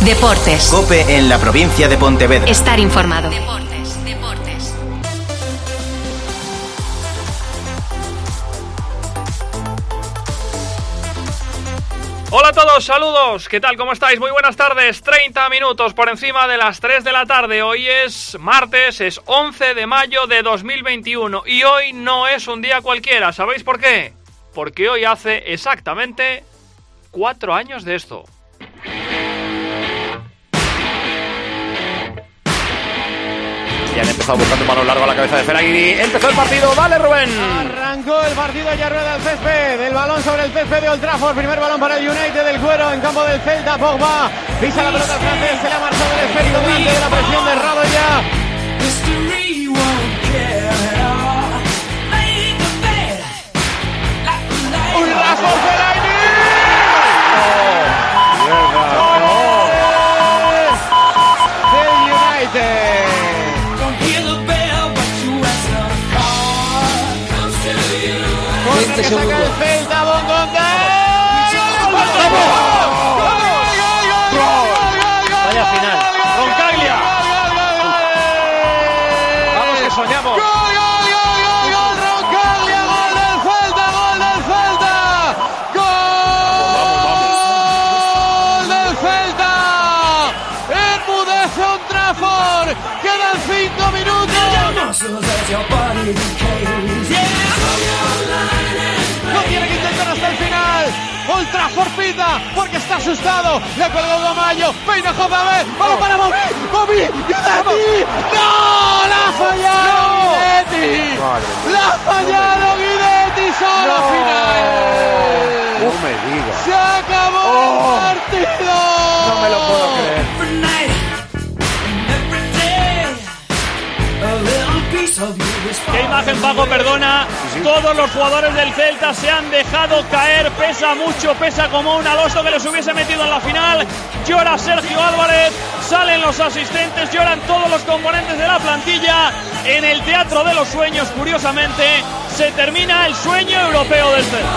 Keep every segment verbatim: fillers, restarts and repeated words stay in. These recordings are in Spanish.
Deportes. COPE en la provincia de Pontevedra. Estar informado. Deportes, deportes. Hola a todos, saludos, ¿qué tal? ¿Cómo estáis? Muy buenas tardes, treinta minutos por encima de las tres de la tarde. Hoy es martes, es once de mayo de dos mil veintiuno y hoy no es un día cualquiera. ¿Sabéis por qué? Porque hoy hace exactamente cuatro años de esto. Ya han empezado buscando un balón largo a la cabeza de Fellaini. Empezó el partido, dale Rubén. Arrancó el partido, ya rueda el césped. El balón sobre el césped de Old Trafford. Primer balón para el United del Cuero en campo del Celta. Pogba pisa la pelota al francés. Se la marchó del esférico delante de la presión de Radoya. Un rasgo Fellaini. Del United. Que saca el Celta, Bongonda. Vaya final. Roncaglia. Vamos que soñamos. Gol, gol, gol, gol, gol, Roncaglia, gol del Celta, gol del Celta. Gol del Celta. Enmudece Old Trafford. Quedan cinco minutos. No tiene que intentar hasta el final. Old Trafford pita porque está asustado. Le colgó Gamayo. Peina J B. Vamos para Bobby. Bobby. Guidetti. ¡No! ¡La ha fallado Guidetti! ¡La ha fallado Guidetti! ¡Solo no. final! No me digas. ¡Se acabó oh. el partido! No me lo puedo creer. ¡Qué imagen, Paco, perdona! Sí, sí. Todos los jugadores del Celta se han dejado caer. Pesa mucho, pesa como un aloso que les hubiese metido en la final. Llora Sergio Álvarez, salen los asistentes, lloran todos los componentes de la plantilla. En el Teatro de los Sueños, curiosamente, se termina el sueño europeo del Celta.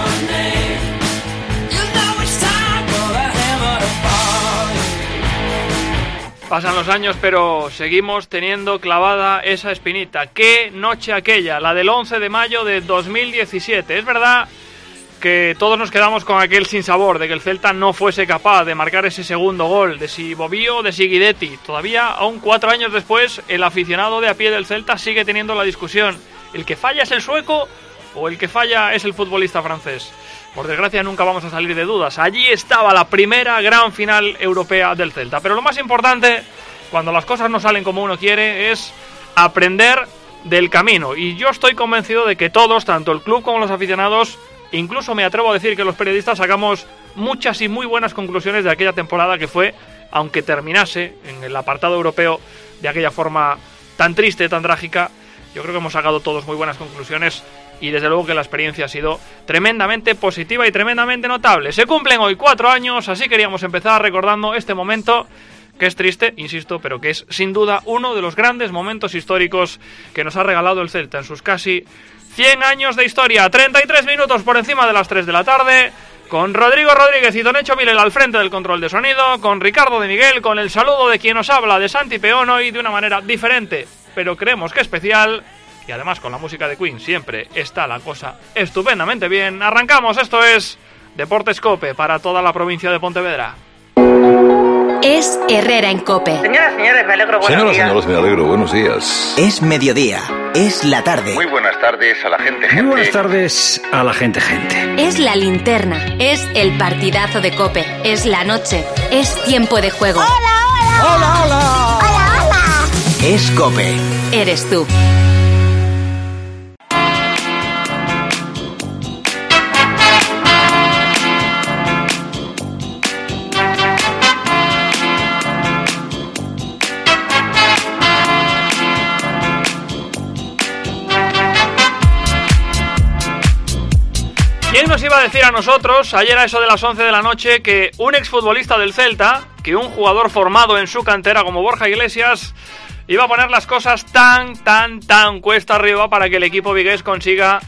Pasan los años, pero seguimos teniendo clavada esa espinita. ¡Qué noche aquella! La del once de mayo de dos mil diecisiete. Es verdad que todos nos quedamos con aquel sinsabor de que el Celta no fuese capaz de marcar ese segundo gol, de si Bobbio o de si Guidetti. Todavía, aún cuatro años después, el aficionado de a pie del Celta sigue teniendo la discusión. ¿El que falla es el sueco o el que falla es el futbolista francés? Por desgracia nunca vamos a salir de dudas. Allí estaba la primera gran final europea del Celta. Pero lo más importante, cuando las cosas no salen como uno quiere, es aprender del camino. Y yo estoy convencido de que todos, tanto el club como los aficionados, incluso me atrevo a decir que los periodistas, sacamos muchas y muy buenas conclusiones de aquella temporada que fue, aunque terminase en el apartado europeo de aquella forma tan triste, tan trágica, yo creo que hemos sacado todos muy buenas conclusiones. Y desde luego que la experiencia ha sido tremendamente positiva y tremendamente notable. Se cumplen hoy cuatro años, así queríamos empezar recordando este momento, que es triste, insisto, pero que es sin duda uno de los grandes momentos históricos que nos ha regalado el Celta en sus casi cien años de historia. treinta y tres minutos por encima de las tres de la tarde, con Rodrigo Rodríguez y Tonecho Milela al frente del control de sonido, con Ricardo de Miguel, con el saludo de quien nos habla, de Santi Peón, hoy de una manera diferente, pero creemos que especial. Y además con la música de Queen siempre está la cosa estupendamente bien. Arrancamos, esto es Deportes COPE para toda la provincia de Pontevedra. Es Herrera en COPE. Señoras, señores, me alegro, buenos Señoras, días. señores, me alegro, buenos días. Es mediodía, es la tarde. Muy buenas tardes a la gente, gente. Muy buenas tardes a la gente, gente. Es la linterna, es el partidazo de COPE, es la noche, es tiempo de juego. ¡Hola, hola! ¡Hola, hola! ¡Hola, hola! Es COPE. Eres tú. ¿Quién nos iba a decir a nosotros, ayer a eso de las once de la noche, que un exfutbolista del Celta, que un jugador formado en su cantera como Borja Iglesias, iba a poner las cosas tan, tan, tan cuesta arriba para que el equipo vigués consiga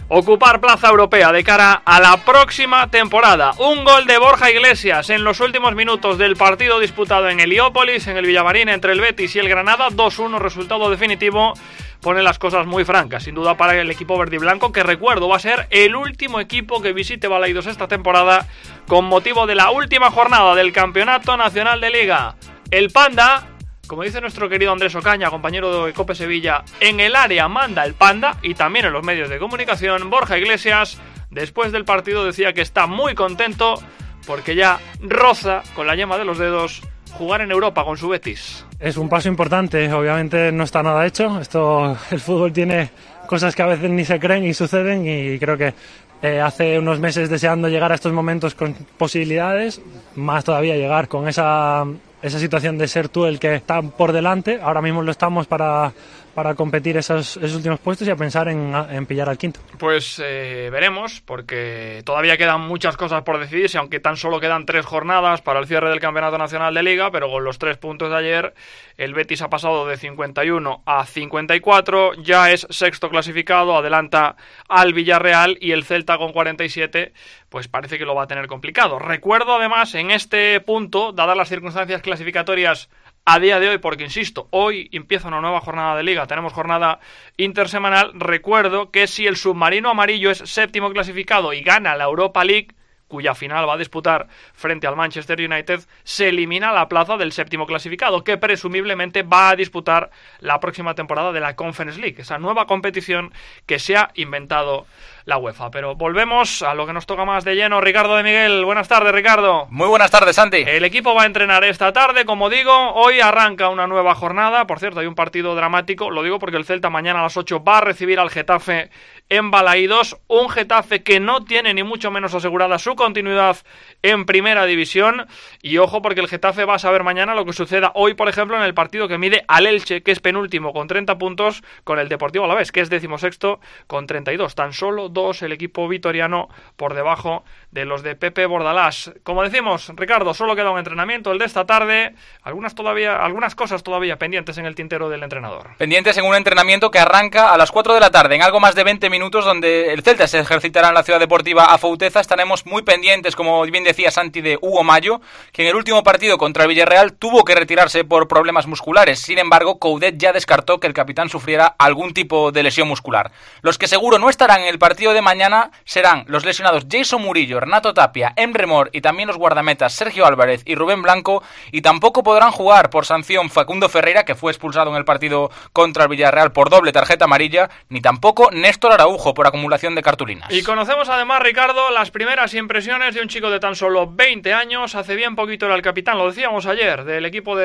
ocupar plaza europea de cara a la próxima temporada. Un gol de Borja Iglesias en los últimos minutos del partido disputado en Heliópolis, en el Villamarín, entre el Betis y el Granada. dos uno, resultado definitivo. Pone las cosas muy francas, sin duda, para el equipo verdiblanco, que recuerdo va a ser el último equipo que visite Balaidos esta temporada con motivo de la última jornada del Campeonato Nacional de Liga. El Panda, como dice nuestro querido Andrés Ocaña, compañero de Cope Sevilla, en el área manda el Panda, y también en los medios de comunicación. Borja Iglesias, después del partido, decía que está muy contento porque ya roza con la yema de los dedos jugar en Europa con su Betis. Es un paso importante, obviamente no está nada hecho. Esto, el fútbol tiene cosas que a veces ni se creen y suceden, y creo que eh, hace unos meses deseando llegar a estos momentos con posibilidades, más todavía llegar con esa, esa situación de ser tú el que está por delante. Ahora mismo lo estamos para, para competir esos, esos últimos puestos y a pensar en, en pillar al quinto. Pues eh, veremos, porque todavía quedan muchas cosas por decidirse, aunque tan solo quedan tres jornadas para el cierre del Campeonato Nacional de Liga, pero con los tres puntos de ayer el Betis ha pasado de cincuenta y uno a cincuenta y cuatro, ya es sexto clasificado, adelanta al Villarreal, y el Celta con cuarenta y siete pues parece que lo va a tener complicado. Recuerdo además en este punto, dadas las circunstancias clasificatorias a día de hoy, porque insisto, hoy empieza una nueva jornada de Liga, tenemos jornada intersemanal, recuerdo que si el submarino amarillo es séptimo clasificado y gana la Europa League, cuya final va a disputar frente al Manchester United, se elimina la plaza del séptimo clasificado, que presumiblemente va a disputar la próxima temporada de la Conference League, esa nueva competición que se ha inventado la UEFA. Pero volvemos a lo que nos toca más de lleno. Ricardo de Miguel, buenas tardes, Ricardo. Muy buenas tardes, Santi. El equipo va a entrenar esta tarde, como digo. Hoy arranca una nueva jornada. Por cierto, hay un partido dramático, lo digo porque el Celta mañana a las ocho va a recibir al Getafe en Balaidos, un Getafe que no tiene ni mucho menos asegurada su continuidad en primera división. Y ojo, porque el Getafe va a saber mañana lo que suceda hoy, por ejemplo, en el partido que mide al Elche, que es penúltimo con treinta puntos, con el Deportivo Alavés, que es decimosexto con treinta y dos. Tan solo dos el equipo vitoriano por debajo de los de Pepe Bordalás. Como decimos, Ricardo, solo queda un entrenamiento, el de esta tarde. Algunas todavía, algunas cosas todavía pendientes en el tintero del entrenador. Pendientes en un entrenamiento que arranca a las cuatro de la tarde, en algo más de veinte minutos, donde el Celta se ejercitará en la Ciudad Deportiva Afouteza. Estaremos muy pendientes, como bien decía Santi, de Hugo Mayo, que en el último partido contra el Villarreal tuvo que retirarse por problemas musculares. Sin embargo, Coudet ya descartó que el capitán sufriera algún tipo de lesión muscular. Los que seguro no estarán en el partido de mañana serán los lesionados Jason Murillo, Renato Tapia, Emre Mor y también los guardametas Sergio Álvarez y Rubén Blanco, y tampoco podrán jugar por sanción Facundo Ferreira, que fue expulsado en el partido contra el Villarreal por doble tarjeta amarilla, ni tampoco Néstor Araujo por acumulación de cartulinas. Y conocemos además, Ricardo, las primeras impresiones de un chico de tan solo veinte años. Hace bien poquito era el capitán, lo decíamos ayer, del equipo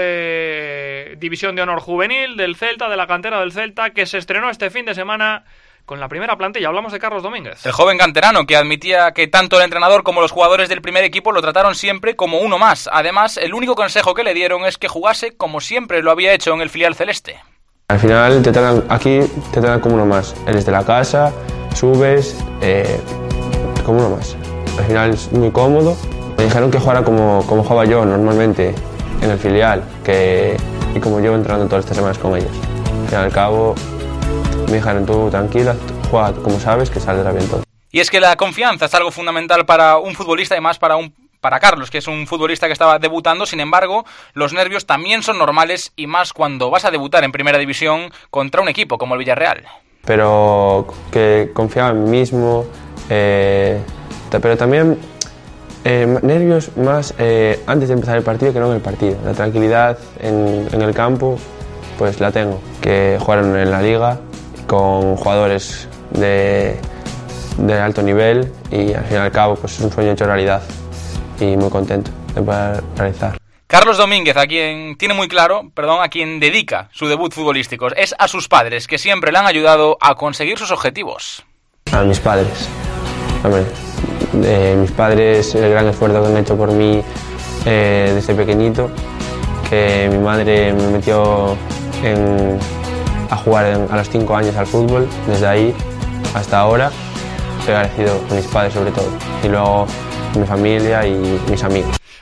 de División de Honor Juvenil del Celta, de la cantera del Celta, que se estrenó este fin de semana con la primera plantilla. Hablamos de Carlos Domínguez. El joven canterano, que admitía que tanto el entrenador como los jugadores del primer equipo lo trataron siempre como uno más. Además, el único consejo que le dieron es que jugase como siempre lo había hecho en el filial celeste. Al final te tratan, aquí te tratan como uno más. Eres de la casa, subes, eh, como uno más. Al final es muy cómodo. Me dijeron que jugara como, como jugaba yo normalmente en el filial, que, y como llevo entrenando todas estas semanas con ellos. Al fin y al cabo me dijeron, tú tranquila, juega como sabes, que saldrá bien todo. Y es que la confianza es algo fundamental para un futbolista, y más para un para Carlos, que es un futbolista que estaba debutando. Sin embargo, los nervios también son normales, y más cuando vas a debutar en primera división contra un equipo como el Villarreal. Pero que confiaba en mí mismo, eh, pero también eh, nervios más eh, antes de empezar el partido que no en el partido. La tranquilidad en, en el campo, pues la tengo. Que jugaron en la liga con jugadores de, de alto nivel, y al fin y al cabo pues es un sueño hecho realidad, y muy contento de poder realizar. Carlos Domínguez, a quien tiene muy claro, perdón, a quien dedica su debut futbolístico, es a sus padres, que siempre le han ayudado a conseguir sus objetivos. A mis padres, hombre, eh, mis padres, el gran esfuerzo que han hecho por mí eh, desde pequeñito, que mi madre me metió en, a jugar en, a los cinco años al fútbol, desde ahí hasta ahora. Estoy agradecido con mis padres sobre todo, y luego mi familia y mis amigos.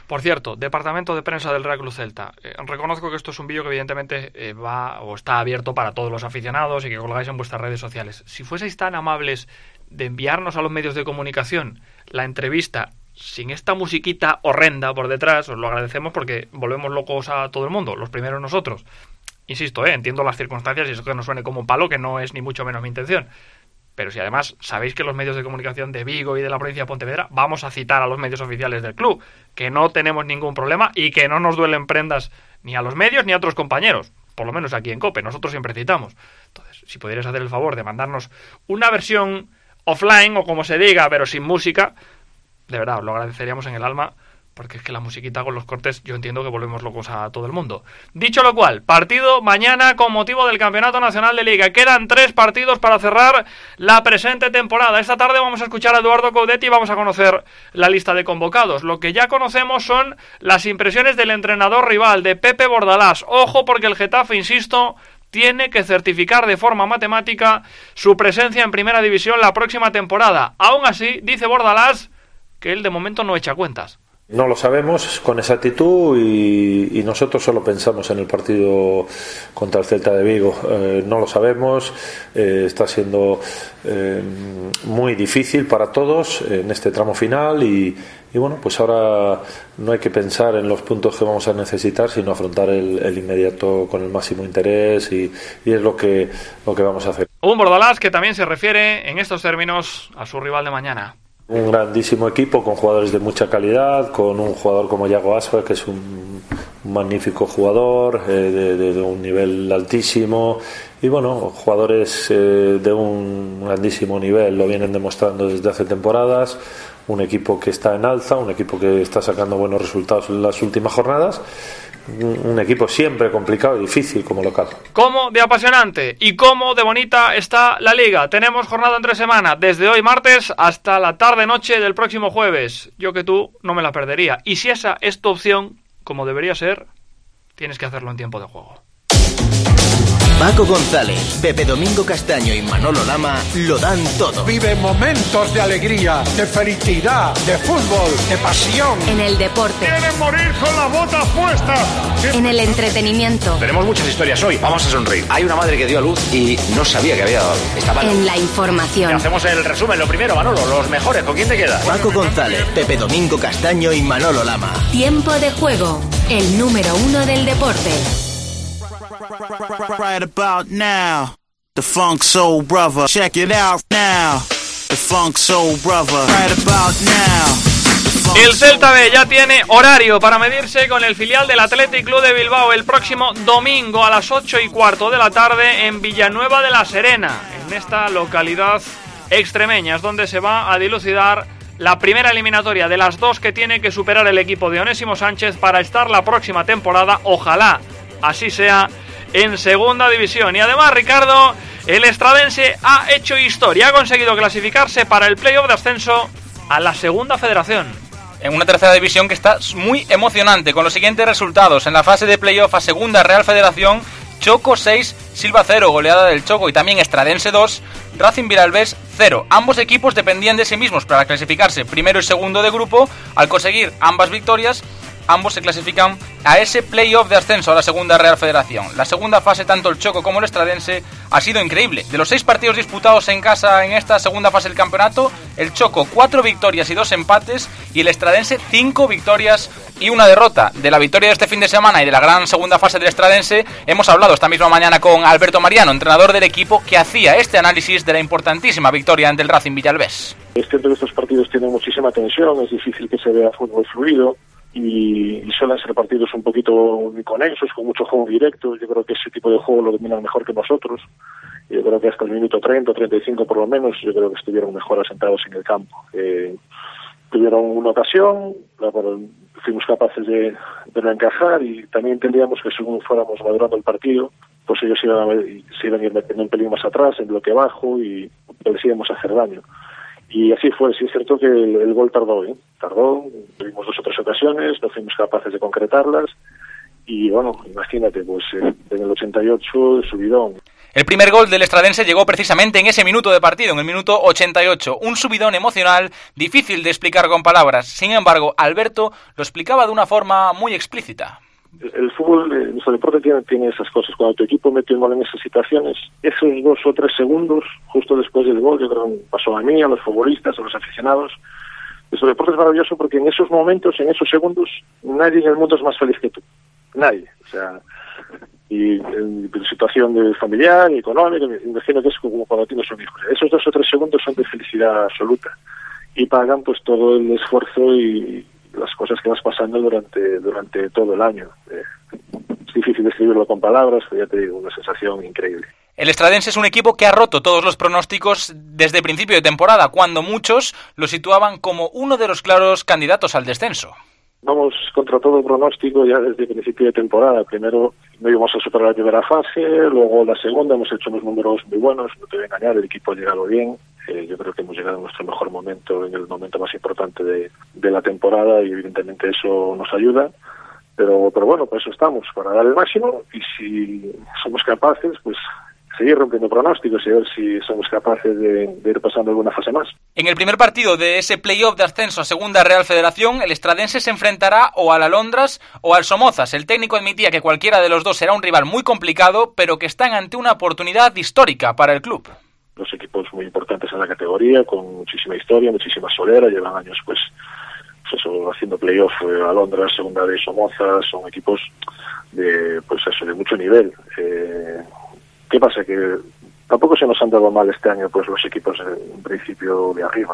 Por cierto, departamento de prensa del Real Club Celta. Eh, reconozco que esto es un vídeo que evidentemente eh, va o está abierto para todos los aficionados y que colgáis en vuestras redes sociales. Si fueseis tan amables de enviarnos a los medios de comunicación la entrevista sin esta musiquita horrenda por detrás, os lo agradecemos porque volvemos locos a todo el mundo, los primeros nosotros. Insisto, eh, entiendo las circunstancias y eso que no suene como un palo, que no es ni mucho menos mi intención. Pero si además sabéis que los medios de comunicación de Vigo y de la provincia de Pontevedra vamos a citar a los medios oficiales del club, que no tenemos ningún problema y que no nos duelen prendas ni a los medios ni a otros compañeros, por lo menos aquí en COPE, nosotros siempre citamos. Entonces, si pudierais hacer el favor de mandarnos una versión offline o como se diga, pero sin música, de verdad, os lo agradeceríamos en el alma, porque es que la musiquita con los cortes yo entiendo que volvemos locos a todo el mundo. Dicho lo cual, partido mañana con motivo del Campeonato Nacional de Liga. Quedan tres partidos para cerrar la presente temporada. Esta tarde vamos a escuchar a Eduardo Coudet y vamos a conocer la lista de convocados. Lo que ya conocemos son las impresiones del entrenador rival, de Pepe Bordalás. Ojo, porque el Getafe, insisto, tiene que certificar de forma matemática su presencia en Primera División la próxima temporada. Aún así, dice Bordalás que él de momento no echa cuentas. No lo sabemos con exactitud y, y nosotros solo pensamos en el partido contra el Celta de Vigo. Eh, no lo sabemos, eh, está siendo eh, muy difícil para todos en este tramo final y, y bueno, pues ahora no hay que pensar en los puntos que vamos a necesitar, sino afrontar el, el inmediato con el máximo interés y, y es lo que, lo que vamos a hacer. Un Bordalás que también se refiere en estos términos a su rival de mañana. Un grandísimo equipo con jugadores de mucha calidad, con un jugador como Yago Aspas, que es un, un magnífico jugador, eh, de, de, de un nivel altísimo, y bueno, jugadores eh, de un grandísimo nivel, lo vienen demostrando desde hace temporadas, un equipo que está en alza, un equipo que está sacando buenos resultados en las últimas jornadas, un equipo siempre complicado y difícil como local. Cómo de apasionante y cómo de bonita está la Liga. Tenemos jornada entre semana, desde hoy martes hasta la tarde-noche del próximo jueves. Yo que tú no me la perdería. Y si esa es tu opción, como debería ser, tienes que hacerlo en tiempo de juego. Paco González, Pepe Domingo Castaño y Manolo Lama lo dan todo. Vive momentos de alegría, de felicidad, de fútbol, de pasión. En el deporte. ¡Quieren morir con las botas puestas! En el entretenimiento. Tenemos muchas historias hoy, vamos a sonreír. Hay una madre que dio a luz y no sabía que había dado. Estaba... En la información. Hacemos el resumen, lo primero, Manolo, los mejores, ¿con quién te quedas? Paco González, Pepe Domingo Castaño y Manolo Lama. Tiempo de juego, el número uno del deporte. Right about now, the Funk Soul Brother. Check it out now, the Funk Soul Brother. Right about now. El Celta B ya tiene horario para medirse con el filial del Athletic Club de Bilbao el próximo domingo a las ocho y cuarto de la tarde en Villanueva de la Serena, en esta localidad extremeña, es donde se va a dilucidar la primera eliminatoria de las dos que tiene que superar el equipo de Onésimo Sánchez para estar la próxima temporada, ojalá así sea, en segunda división. Y además, Ricardo, el estradense ha hecho historia, ha conseguido clasificarse para el playoff de ascenso a la segunda federación. En una tercera división que está muy emocionante, con los siguientes resultados. En la fase de playoff a segunda Real Federación, Choco seis, Silva cero, goleada del Choco, y también Estradense dos, Racing Viralbés cero. Ambos equipos dependían de sí mismos para clasificarse primero y segundo de grupo. Al conseguir ambas victorias, ambos se clasifican a ese playoff de ascenso a la segunda Real Federación. La segunda fase, tanto el Choco como el Estradense, ha sido increíble. De los seis partidos disputados en casa en esta segunda fase del campeonato, el Choco cuatro victorias y dos empates, y el Estradense cinco victorias y una derrota. De la victoria de este fin de semana y de la gran segunda fase del Estradense hemos hablado esta misma mañana con Alberto Mariano, entrenador del equipo, que hacía este análisis de la importantísima victoria ante el Racing Villalbés. Es cierto que estos partidos tienen muchísima tensión, es difícil que se vea fútbol fluido, y, y suelen ser partidos un poquito inconexos, con mucho juego directo. Yo creo que ese tipo de juego lo dominan mejor que nosotros. Yo creo que hasta el minuto treinta, treinta y cinco por lo menos, yo creo que estuvieron mejor asentados en el campo. Eh, tuvieron una ocasión, la, fuimos capaces de, de no encajar, y también entendíamos que según fuéramos madurando el partido, pues ellos iban a ver, se iban a ir metiendo un pelín más atrás, en bloque bajo, y les íbamos a hacer daño. Y así fue. Sí es cierto que el, el gol tardó, ¿eh? Tardó, tuvimos dos o tres ocasiones, no fuimos capaces de concretarlas, y bueno, imagínate, pues eh, en el ochenta y ocho, subidón. El primer gol del Estradense llegó precisamente en ese minuto de partido, en el minuto ochenta y ocho. Un subidón emocional difícil de explicar con palabras. Sin embargo, Alberto lo explicaba de una forma muy explícita. El fútbol, nuestro deporte tiene, tiene esas cosas. Cuando tu equipo mete un gol en esas situaciones, esos dos o tres segundos, justo después del gol, yo creo que pasó a mí, a los futbolistas, a los aficionados. Nuestro deporte es maravilloso porque en esos momentos, en esos segundos, nadie en el mundo es más feliz que tú. Nadie. O sea, y en, en situación de familiar y económica, me imagino que es como cuando tienes un hijo. Esos dos o tres segundos son de felicidad absoluta y pagan pues todo el esfuerzo y las cosas que vas pasando durante durante todo el año. Eh, es difícil describirlo con palabras, pero ya te digo, una sensación increíble. El Estradense es un equipo que ha roto todos los pronósticos desde principio de temporada, cuando muchos lo situaban como uno de los claros candidatos al descenso. Vamos contra todo pronóstico ya desde el principio de temporada. Primero no íbamos a superar la primera fase, luego la segunda, hemos hecho unos números muy buenos, no te voy a engañar, el equipo ha llegado bien. Eh, yo creo que hemos llegado a nuestro mejor momento, en el momento más importante de, de la temporada, y evidentemente eso nos ayuda. Pero, pero bueno, por eso estamos, para dar el máximo, y si somos capaces, pues seguir rompiendo pronósticos y ver si somos capaces de, de ir pasando alguna fase más. En el primer partido de ese play-off de ascenso a Segunda Real Federación, el Estradense se enfrentará o al Alondras o al Somozas. El técnico admitía que cualquiera de los dos será un rival muy complicado, pero que están ante una oportunidad histórica para el club. Los equipos muy importantes en la categoría, con muchísima historia, muchísima solera, llevan años pues, pues eso, haciendo play-off. eh, Alondras, Segunda de Somozas, son equipos de pues eso, de mucho nivel. Eh, ¿Qué pasa? Que tampoco se nos han dado mal este año pues los equipos en principio de arriba.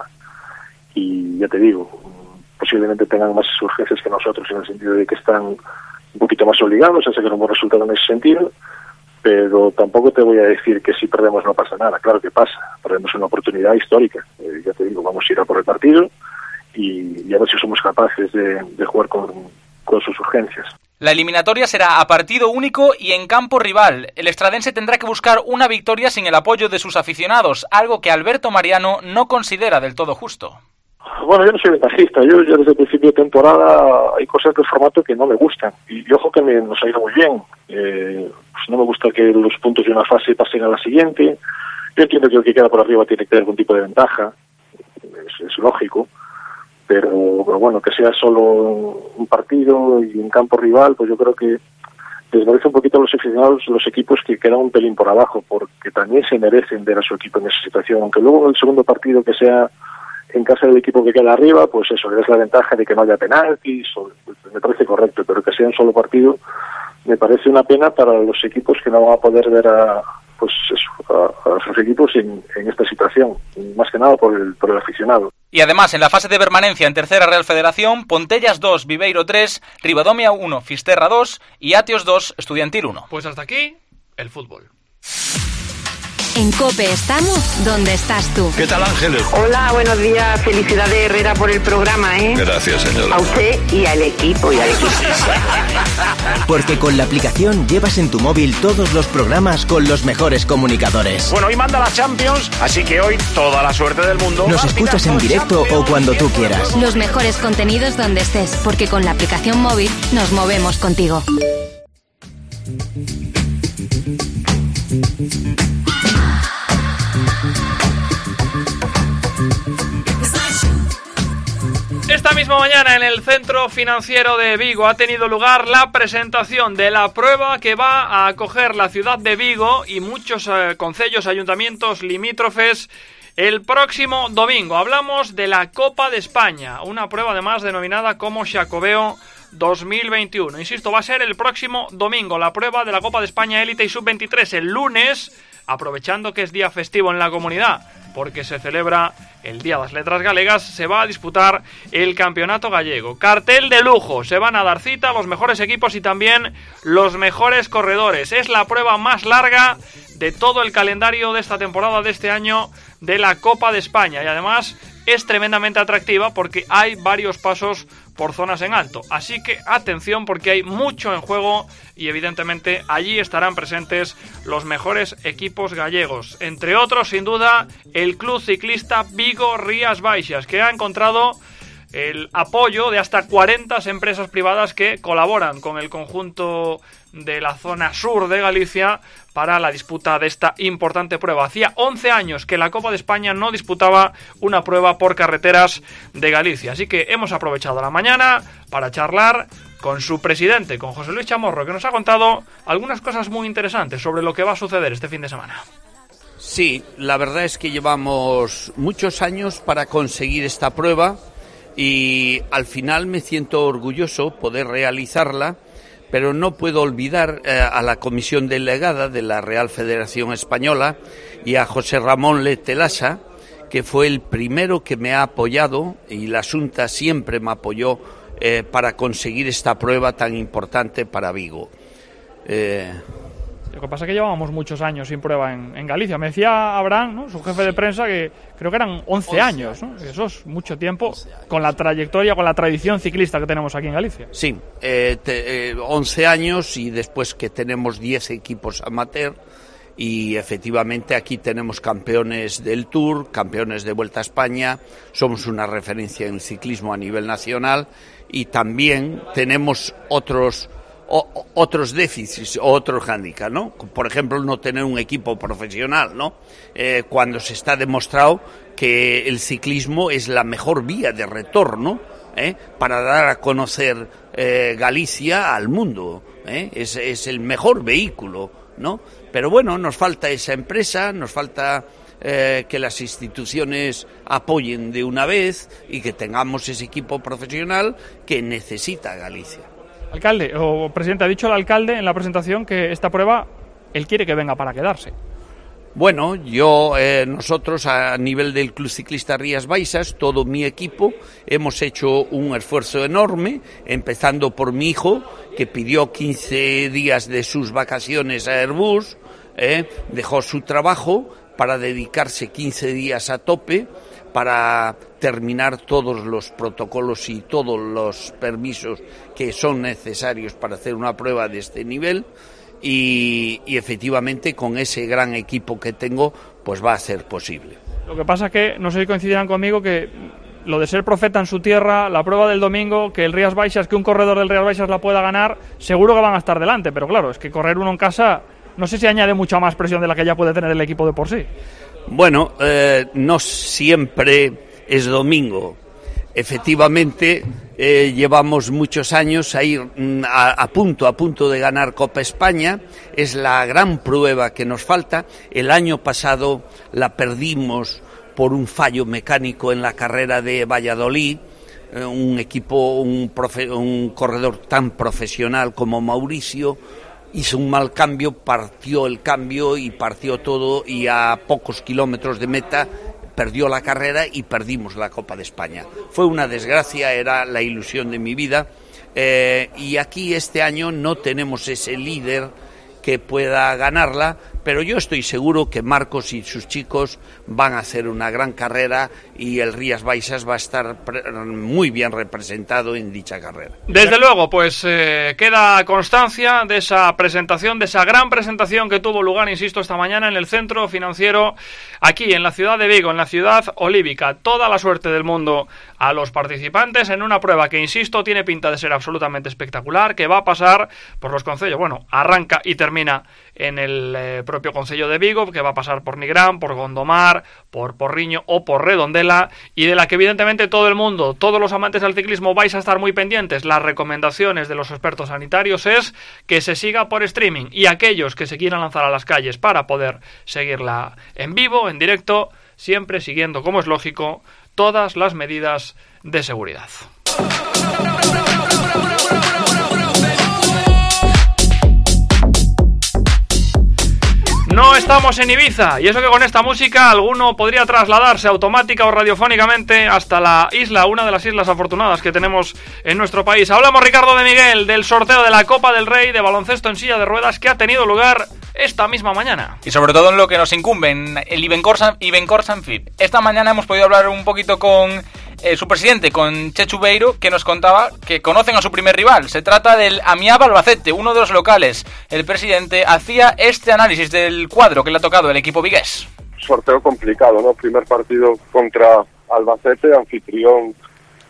Y ya te digo, posiblemente tengan más urgencias que nosotros en el sentido de que están un poquito más obligados a sacar un buen resultado en ese sentido, pero tampoco te voy a decir que si perdemos no pasa nada. Claro que pasa, perdemos una oportunidad histórica. Eh, ya te digo, vamos a ir a por el partido y, y a ver si somos capaces de, de jugar con, con sus urgencias. La eliminatoria será a partido único y en campo rival. El Estradense tendrá que buscar una victoria sin el apoyo de sus aficionados, algo que Alberto Mariano no considera del todo justo. Bueno, yo no soy ventajista. Yo ya desde el principio de temporada hay cosas del formato que no me gustan. Y, y ojo que me, nos ha ido muy bien. Eh, pues no me gusta que los puntos de una fase pasen a la siguiente. Yo entiendo que el que queda por arriba tiene que tener algún tipo de ventaja. Es, es lógico. Pero, pero bueno, que sea solo un partido y un campo rival, pues yo creo que les merece un poquito a los aficionados los equipos que quedan un pelín por abajo, porque también se merecen ver a su equipo en esa situación. Aunque luego el segundo partido que sea en casa del equipo que queda arriba, pues eso, le das la ventaja de que no haya penaltis, o, pues me parece correcto, pero que sea un solo partido me parece una pena para los equipos que no van a poder ver a pues eso, a, a sus equipos en, en esta situación, más que nada por el, por el aficionado. Y además, en la fase de permanencia en Tercera Real Federación, Pontellas dos, Viveiro tres, Ribadomia uno, Fisterra dos y Atios dos, Estudiantil uno. Pues hasta aquí, el fútbol. En COPE estamos donde estás tú. ¿Qué tal, Ángeles? Hola, buenos días. Felicidades, Herrera, por el programa, ¿eh? Gracias, señora. A usted y al equipo, y al equipo. Porque con la aplicación llevas en tu móvil todos los programas con los mejores comunicadores. Bueno, hoy manda la Champions, así que hoy toda la suerte del mundo. Nos escuchas en directo o cuando tú quieras. Los mejores contenidos donde estés, porque con la aplicación móvil nos movemos contigo. Esta misma mañana en el Centro Financiero de Vigo ha tenido lugar la presentación de la prueba que va a acoger la ciudad de Vigo y muchos eh, concellos, ayuntamientos limítrofes el próximo domingo. Hablamos de la Copa de España, una prueba además denominada como Xacobeo dos mil veintiuno. Insisto, va a ser el próximo domingo la prueba de la Copa de España Élite y sub veintitrés. El lunes, aprovechando que es día festivo en la comunidad, porque se celebra el Día de las Letras Galegas, se va a disputar el Campeonato Gallego. Cartel de lujo, se van a dar cita los mejores equipos y también los mejores corredores. Es la prueba más larga de todo el calendario de esta temporada, de este año, de la Copa de España. Y además es tremendamente atractiva porque hay varios pasos por zonas en alto. Así que atención, porque hay mucho en juego y evidentemente allí estarán presentes los mejores equipos gallegos. Entre otros, sin duda, el Club Ciclista Vigo Rías Baixas, que ha encontrado el apoyo de hasta cuarenta empresas privadas que colaboran con el conjunto de la zona sur de Galicia para la disputa de esta importante prueba. Hacía once años que la Copa de España no disputaba una prueba por carreteras de Galicia, así que hemos aprovechado la mañana para charlar con su presidente, con José Luis Chamorro, que nos ha contado algunas cosas muy interesantes sobre lo que va a suceder este fin de semana. Sí, la verdad es que llevamos muchos años para conseguir esta prueba y al final me siento orgulloso poder realizarla, pero no puedo olvidar eh, a la comisión delegada de la Real Federación Española y a José Ramón Letelasa, que fue el primero que me ha apoyado, y la Xunta siempre me apoyó eh, para conseguir esta prueba tan importante para Vigo. Eh... Lo que pasa es que llevábamos muchos años sin prueba en, en Galicia. Me decía Abraham, ¿no?, su jefe de prensa, que creo que eran once años, ¿no? Eso es mucho tiempo con la trayectoria, con la tradición ciclista que tenemos aquí en Galicia. Sí, eh, te, eh, once años y después que tenemos diez equipos amateur y efectivamente aquí tenemos campeones del Tour, campeones de Vuelta a España, somos una referencia en el ciclismo a nivel nacional y también tenemos otros... O, otros déficits o otros handicaps, ¿no? Por ejemplo, no tener un equipo profesional, ¿no? Eh, cuando se está demostrado que el ciclismo es la mejor vía de retorno, ¿eh?, para dar a conocer eh, Galicia al mundo, ¿eh? es, es el mejor vehículo, ¿no? Pero bueno, nos falta esa empresa, nos falta eh, que las instituciones apoyen de una vez y que tengamos ese equipo profesional que necesita Galicia. Alcalde, o presidente, ha dicho el alcalde en la presentación que esta prueba él quiere que venga para quedarse. Bueno, yo, eh, nosotros a nivel del Club Ciclista Rías Baixas, todo mi equipo, hemos hecho un esfuerzo enorme, empezando por mi hijo, que pidió quince días de sus vacaciones a Airbus, eh, dejó su trabajo para dedicarse quince días a tope, para terminar todos los protocolos y todos los permisos que son necesarios para hacer una prueba de este nivel y, y efectivamente con ese gran equipo que tengo pues va a ser posible. Lo que pasa es que, no sé si coincidirán conmigo, que lo de ser profeta en su tierra, la prueba del domingo, que el Rías Baixas, que un corredor del Rías Baixas la pueda ganar, seguro que van a estar delante, pero claro, es que correr uno en casa no sé si añade mucha más presión de la que ya puede tener el equipo de por sí. Bueno, eh, no siempre es domingo. Efectivamente, eh, llevamos muchos años a ir a, a punto, a punto de ganar Copa España. Es la gran prueba que nos falta. El año pasado la perdimos por un fallo mecánico en la carrera de Valladolid. Eh, un equipo, un, profe, un corredor tan profesional como Mauricio hizo un mal cambio, partió el cambio y partió todo y a pocos kilómetros de meta perdió la carrera y perdimos la Copa de España. Fue una desgracia, era la ilusión de mi vida eh, y aquí este año no tenemos ese líder que pueda ganarla, pero yo estoy seguro que Marcos y sus chicos van a hacer una gran carrera y el Rías Baixas va a estar muy bien representado en dicha carrera. Desde luego, pues eh, queda constancia de esa presentación, de esa gran presentación que tuvo lugar, insisto, esta mañana en el Centro Financiero, aquí en la ciudad de Vigo, en la ciudad olívica. Toda la suerte del mundo a los participantes en una prueba que, insisto, tiene pinta de ser absolutamente espectacular, que va a pasar por los concellos. Bueno, arranca y termina en el eh, propio concello de Vigo, que va a pasar por Nigrán, por Gondomar, por Porriño o por Redondela, y de la que evidentemente todo el mundo, todos los amantes del ciclismo vais a estar muy pendientes. Las recomendaciones de los expertos sanitarios es que se siga por streaming, y aquellos que se quieran lanzar a las calles para poder seguirla en vivo, en directo, siempre siguiendo, como es lógico, todas las medidas de seguridad. No estamos en Ibiza, y eso que con esta música alguno podría trasladarse automática o radiofónicamente hasta la isla, una de las islas afortunadas que tenemos en nuestro país. Hablamos, Ricardo de Miguel, del sorteo de la Copa del Rey de baloncesto en silla de ruedas que ha tenido lugar esta misma mañana. Y sobre todo en lo que nos incumbe, en el Ibencor Sanfit. Esta mañana hemos podido hablar un poquito con eh, su presidente, con Chechu Beiro, que nos contaba que conocen a su primer rival. Se trata del Amiab Albacete, uno de los locales. El presidente hacía este análisis del cuadro que le ha tocado el equipo vigués. Sorteo complicado, ¿no? Primer partido contra Albacete, anfitrión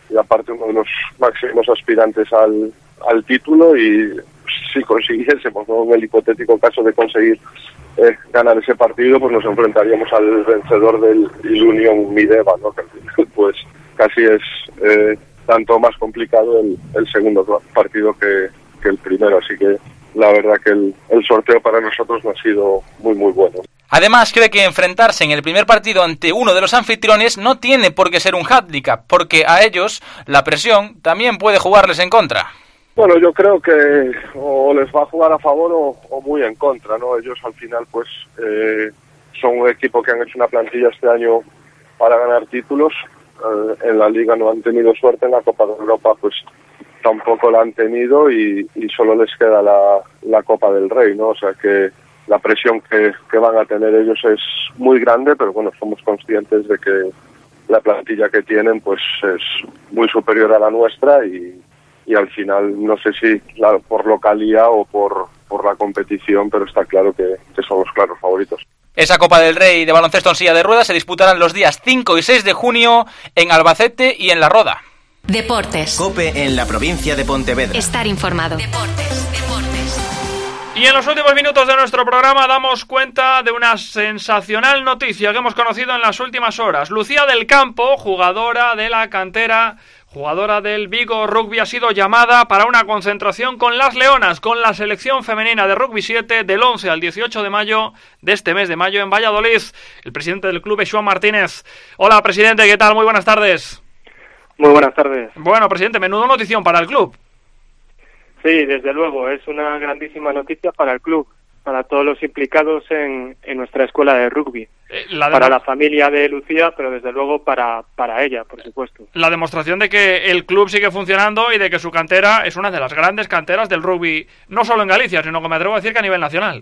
y aparte uno de los máximos aspirantes al, al título, y si consiguiésemos, ¿no?, en el hipotético caso de conseguir eh, ganar ese partido, pues nos enfrentaríamos al vencedor del Ilunion Mideva, ¿no?, que al final pues casi es eh, tanto más complicado el, el segundo partido que, que el primero, así que la verdad que el, el sorteo para nosotros no ha sido muy muy bueno. Además, cree que enfrentarse en el primer partido ante uno de los anfitriones no tiene por qué ser un handicap, porque a ellos la presión también puede jugarles en contra. Bueno, yo creo que o les va a jugar a favor o, o muy en contra, ¿no? Ellos al final pues eh, son un equipo que han hecho una plantilla este año para ganar títulos. Eh, en la Liga no han tenido suerte, en la Copa de Europa pues tampoco la han tenido, y, y solo les queda la, la Copa del Rey, ¿no? O sea que la presión que, que van a tener ellos es muy grande, pero bueno, somos conscientes de que la plantilla que tienen pues es muy superior a la nuestra, y, y al final no sé si la, por localía o por, por la competición, pero está claro que, que son los claros favoritos. Esa Copa del Rey de baloncesto en silla de ruedas se disputarán los días cinco y seis de junio en Albacete y en La Roda. Deportes. COPE en la provincia de Pontevedra. Estar informado. Deportes, deportes. Y en los últimos minutos de nuestro programa damos cuenta de una sensacional noticia que hemos conocido en las últimas horas. Lucía del Campo, jugadora de la cantera, jugadora del Vigo Rugby, ha sido llamada para una concentración con las Leonas, con la selección femenina de Rugby siete del once al dieciocho de mayo de este mes de mayo en Valladolid. El presidente del club es Joan Martínez. Hola, presidente, ¿qué tal? Muy buenas tardes. Muy buenas tardes. Bueno, presidente, menudo notición para el club. Sí, desde luego, es una grandísima noticia para el club, para todos los implicados en, en nuestra escuela de rugby. Eh, la para la familia de Lucía, pero desde luego para, para ella, por supuesto. La demostración de que el club sigue funcionando y de que su cantera es una de las grandes canteras del rugby, no solo en Galicia, sino que me atrevo a decir que a nivel nacional.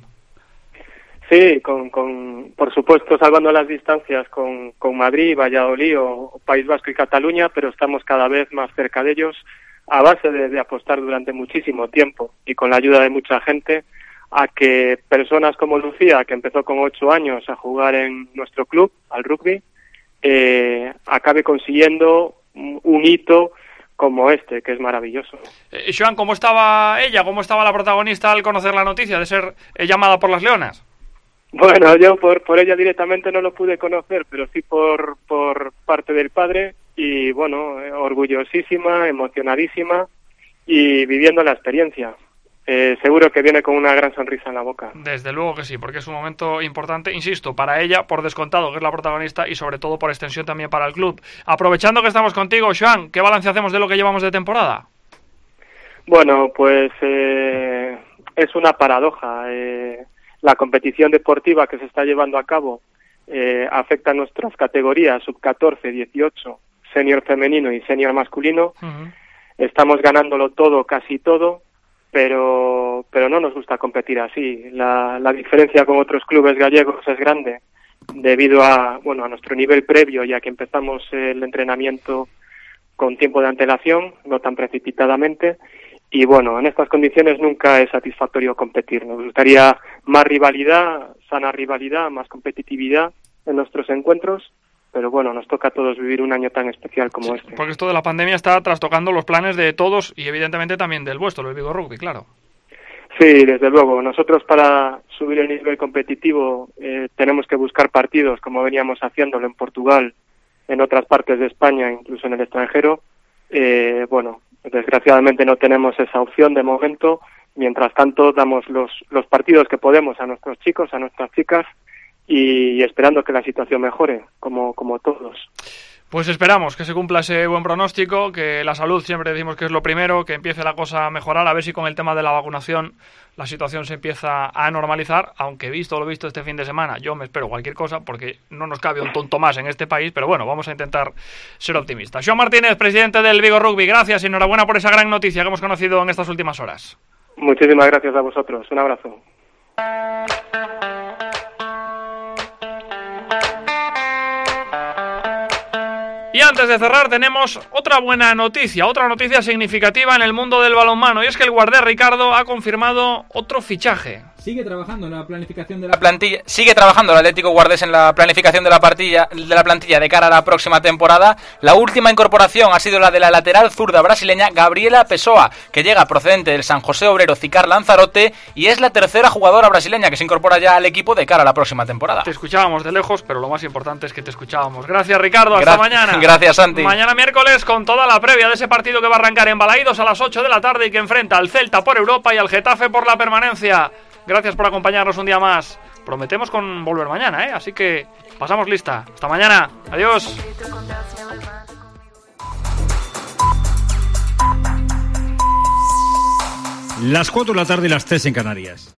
Sí, con, con, por supuesto, salvando las distancias con, con Madrid, Valladolid o, o País Vasco y Cataluña, pero estamos cada vez más cerca de ellos a base de, de apostar durante muchísimo tiempo y con la ayuda de mucha gente a que personas como Lucía, que empezó con ocho años a jugar en nuestro club, al rugby, eh, acabe consiguiendo un, un hito como este, que es maravilloso. Eh, Joan, ¿cómo estaba ella? ¿Cómo estaba la protagonista al conocer la noticia de ser eh, llamada por las Leonas? Bueno, yo por, por ella directamente no lo pude conocer, pero sí por, por parte del padre, y bueno, eh, orgullosísima, emocionadísima y viviendo la experiencia. Eh, seguro que viene con una gran sonrisa en la boca. Desde luego que sí, porque es un momento importante, insisto, para ella, por descontado, que es la protagonista, y sobre todo por extensión también para el club. Aprovechando que estamos contigo, Joan, ¿qué balance hacemos de lo que llevamos de temporada? Bueno, pues eh, es una paradoja. Eh, la competición deportiva que se está llevando a cabo eh, afecta a nuestras categorías sub catorce, dieciocho, senior femenino y senior masculino. Uh-huh. Estamos ganándolo todo, casi todo, pero pero no nos gusta competir así. La, la diferencia con otros clubes gallegos es grande debido a bueno a nuestro nivel previo, ya que empezamos el entrenamiento con tiempo de antelación, no tan precipitadamente. Y bueno, en estas condiciones nunca es satisfactorio competir. Nos gustaría más rivalidad, sana rivalidad, más competitividad en nuestros encuentros, pero bueno, nos toca a todos vivir un año tan especial como sí, este. Porque esto de la pandemia está trastocando los planes de todos y evidentemente también del vuestro, el Vigo Rugby, claro. Sí, desde luego. Nosotros para subir el nivel competitivo eh, tenemos que buscar partidos como veníamos haciéndolo en Portugal, en otras partes de España, incluso en el extranjero. Eh, bueno, desgraciadamente no tenemos esa opción de momento. Mientras tanto, damos los, los partidos que podemos a nuestros chicos, a nuestras chicas, y esperando que la situación mejore, como, como todos. Pues esperamos que se cumpla ese buen pronóstico, que la salud siempre decimos que es lo primero, que empiece la cosa a mejorar, a ver si con el tema de la vacunación la situación se empieza a normalizar, aunque visto lo visto este fin de semana, yo me espero cualquier cosa, porque no nos cabe un tonto más en este país, pero bueno, vamos a intentar ser optimistas. Joan Martínez, presidente del Vigo Rugby, gracias y enhorabuena por esa gran noticia que hemos conocido en estas últimas horas. Muchísimas gracias a vosotros, un abrazo. Y antes de cerrar tenemos otra buena noticia, otra noticia significativa en el mundo del balonmano, y es que el guardés Ricardo ha confirmado otro fichaje. sigue trabajando en la planificación de la, la plantilla. Sigue trabajando el Atlético Guardés en la planificación de la partilla, de la plantilla de cara a la próxima temporada. La última incorporación ha sido la de la lateral zurda brasileña Gabriela Pessoa, que llega procedente del San José Obrero Cicar Lanzarote y es la tercera jugadora brasileña que se incorpora ya al equipo de cara a la próxima temporada. Te escuchábamos de lejos, pero lo más importante es que te escuchábamos. Gracias, Ricardo, hasta Gra- mañana. Gracias, Santi. Mañana miércoles con toda la previa de ese partido que va a arrancar en Balaídos a las ocho de la tarde y que enfrenta al Celta por Europa y al Getafe por la permanencia. Gracias por acompañarnos un día más. Prometemos con volver mañana, ¿eh? Así que pasamos lista. Hasta mañana. Adiós. Las cuatro de la tarde y las tres en Canarias.